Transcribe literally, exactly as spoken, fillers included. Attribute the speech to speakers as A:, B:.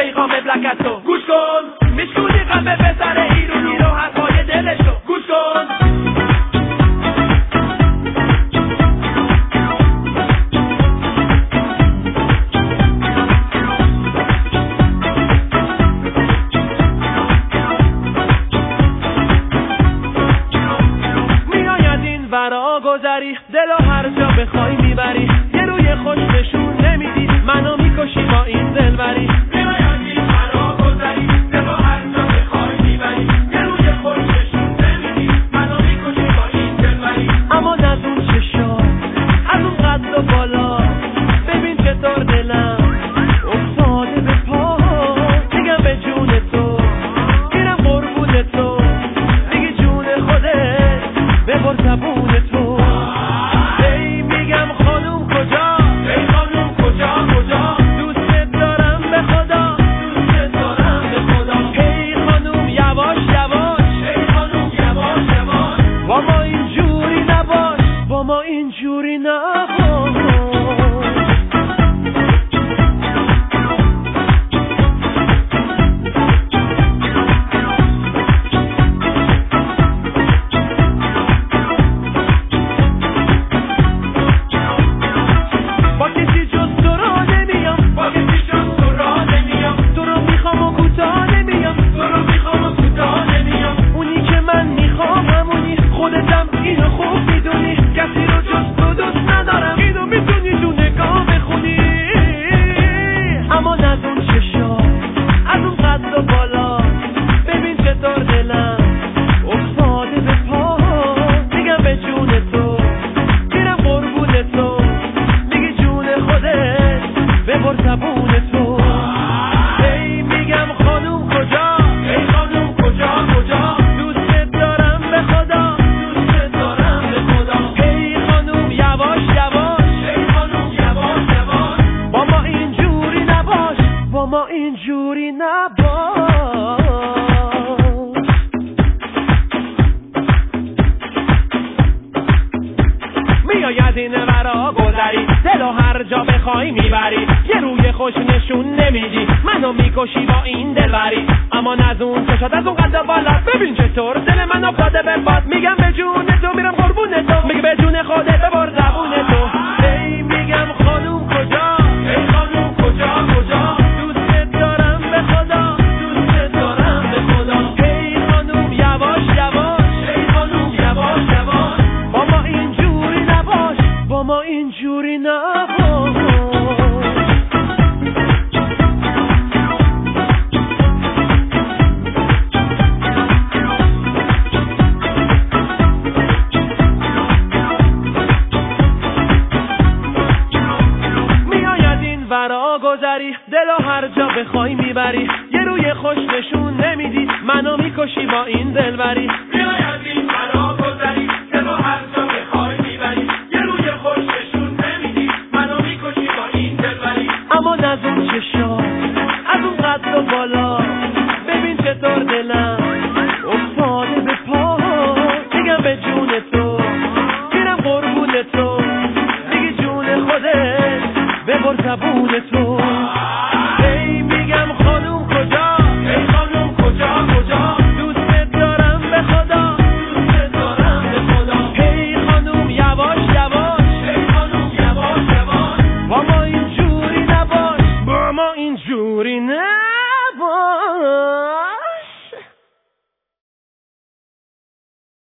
A: پیغام بلکتو گوش کن، میشونی قلب پسر ایرونی رو حرفای دلشو گوش کن. برا گذری دلو هر جا بخوای میبری، یه روی خوش نشون نمیدی منو میکشی با این دلبری. میایندی برا گذری دلو هر جا بخوای میبری، یه روی خوش نشون نمیدی منو میکشی با این دلبری. اما نزون چشا از اون قد و بالا، ببین چطور دلم افتاده به پا، میگم به جون تو میرم قربون تو، میگی جون خودت ببر زبون تو. ای میگم خانوم کجا، ای خانوم کجا کجا، دوست دارم به خدا، دوست دارم به خدا. ای خانوم یواش یواش، ای خانوم یواش یواش، با ما اینجوری نباش، با ما اینجوری نباش. اینجوری نباش. میاید این ورا گذری دلو هر جا بخوای میبری، یه روی خوش نشون نمیدی منو میکشی با این دلبری. اما نزون چشات از اون قد بالا، ببین چطور دل من افتاده به باد، میگم به جون تو میرم قربون تو، میگه به جون خودت ببر زبون تو. ای میگم خانوم کجا، ای خانوم کجا کجا، اینجوری نباش. میاید این ورا گذری دلو هر جا بخوای میبری، یه روی خوش نشون نمیدی منو میکشی با این دلبری. میاید این ورا گذری دلو هر جا بخوای میبری، یه روی خوش نشون نمیدی منو میکشی با این دلبری. اما نزون چشا از اون قد و بالا، ببین چطور دلم افتاده به پا، میگم به جون تو میرم قربون تو، میگی جون خودت ببر زبون تو. ای میگم خانوم کجا، ای خانوم کجا کجا، دوست دارم به خدا، دوست دارم به خدا. ای خانوم یواش یواش، ای خانوم یواش یواش، با ما اینجوری نباش، با ما اینجوری نباش.